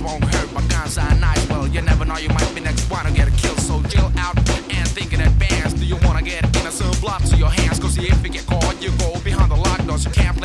won't hurt, but guns are nice. Well, you never know, you might be next one to get killed. So chill out and think in advance. Do you wanna get innocent blood to your hands? Cause if you get caught, you go behind the locked doors. You can't